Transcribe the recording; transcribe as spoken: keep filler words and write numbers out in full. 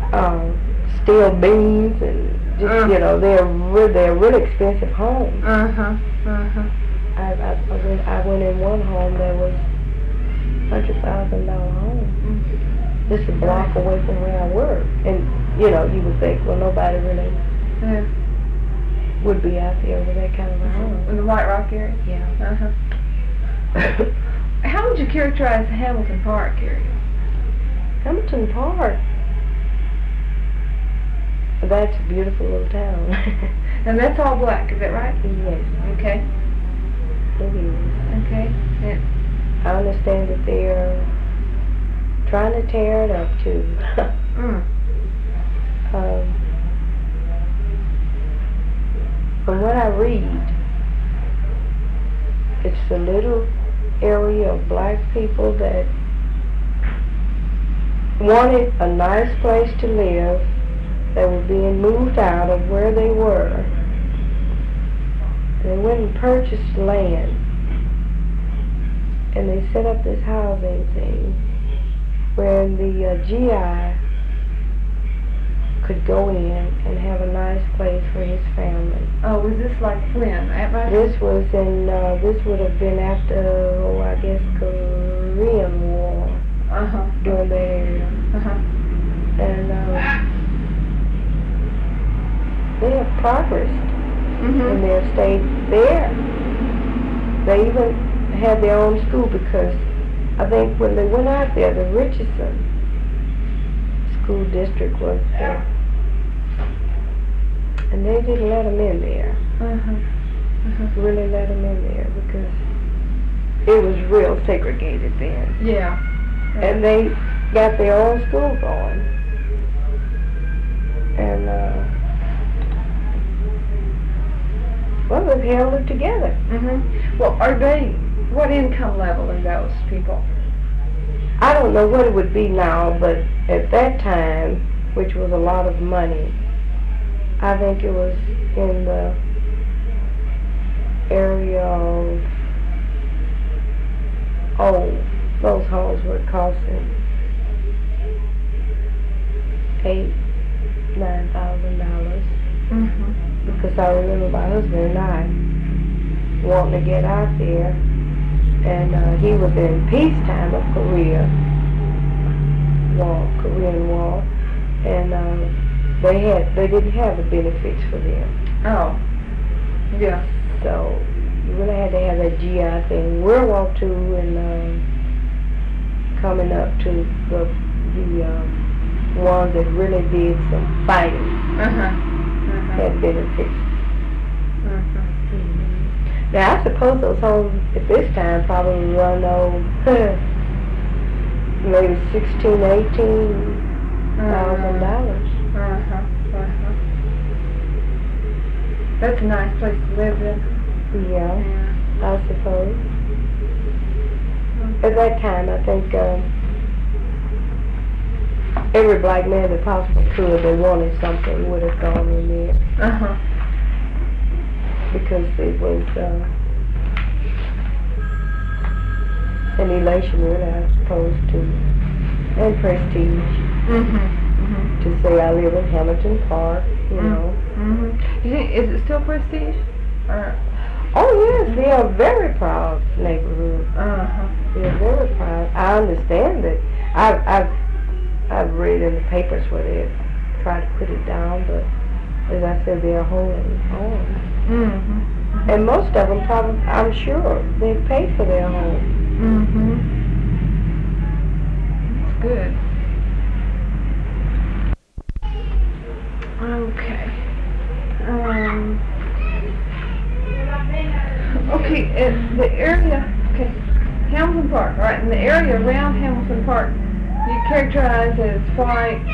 uh, steel beams and just, Uh. you know, they're re- they're really expensive homes. Uh-huh, uh-huh. I, I, I, went, I went in one home that was hundred thousand dollar home, Mm. just a block away from where I work. And you know, you would think, well, nobody really Yeah. would be out there with that kind of a home. In the White Rock area? Yeah. Uh-huh. How would you characterize the Hamilton Park area? Hamilton Park. That's a beautiful little town. And that's all black, is that right? Yes, Okay. it is. Okay. And, I understand that they're trying to tear it up too. mm. um, from what I read, it's a little area of black people that wanted a nice place to live. They were being moved out of where they were. They went and purchased land, and they set up this housing thing where the uh, G I could go in and have a nice place for his family. Oh, was this like when? At right? This was in, uh, this would have been after, oh, I guess, Korean War, Uh-huh. during that area. Uh-huh. And um, they have progressed, and Mm-hmm. they have stayed there. They even had their own school because I think when they went out there, the Richardson school district was there. And they didn't let them in there. Uh-huh. Uh-huh. Really let them in there because it was real segregated then. Yeah. And they got their own school going. And, uh, well, they've held it together. Mm-hmm. Well, are they, what income level are those people? I don't know what it would be now, but at that time, which was a lot of money, I think it was in the area of, oh, those homes were costing eight, nine thousand dollars. Mm-hmm. Because I remember my husband and I wanting to get out there, and uh, he was in peacetime of Korea War, Korean War, and uh, they had they didn't have the benefits for them. Oh. Yeah. So you really had to have that G I thing. World War Two and um, coming up to the the um, ones that really did some fighting. Uh-huh. Uh-huh. Had benefits. Uh-huh. Mm-hmm. Now I suppose those homes at this time probably run on maybe sixteen, eighteen thousand dollars. Uh-huh. Uh-huh. That's a nice place to live in. Yeah, Yeah. I suppose. At that time, I think uh, every black man that possibly could, they wanted something, would have gone in there. Uh-huh. Because it was uh, an elation, really, I suppose, to, and prestige, Mm-hmm. Mm-hmm. to say I live in Hamilton Park, you know. Mm-hmm. You think, is it still prestige? Or? Oh yes, they are a very proud neighborhood. Uh-huh. They're very proud. I understand that. I've, I've, I've read in the papers where they try to put it down, but as I said, they're holding on. Mm-hmm. And most of them probably, I'm sure, they've paid for their home. Mm-hmm. That's good. Okay. Um. Okay, uh, the area, okay, Hamilton Park, all right, in the area around Hamilton Park, you characterize as white,